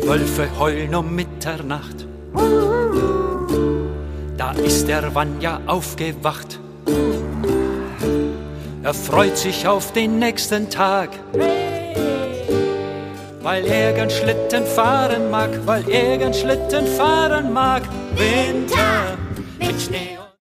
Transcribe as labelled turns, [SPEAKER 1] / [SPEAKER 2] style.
[SPEAKER 1] Wölfe heulen um Mitternacht. Da ist der Vanya aufgewacht. Er freut sich auf den nächsten Tag, weil er gern Schlitten fahren mag, weil er gern Schlitten fahren mag. Winter mit Schnee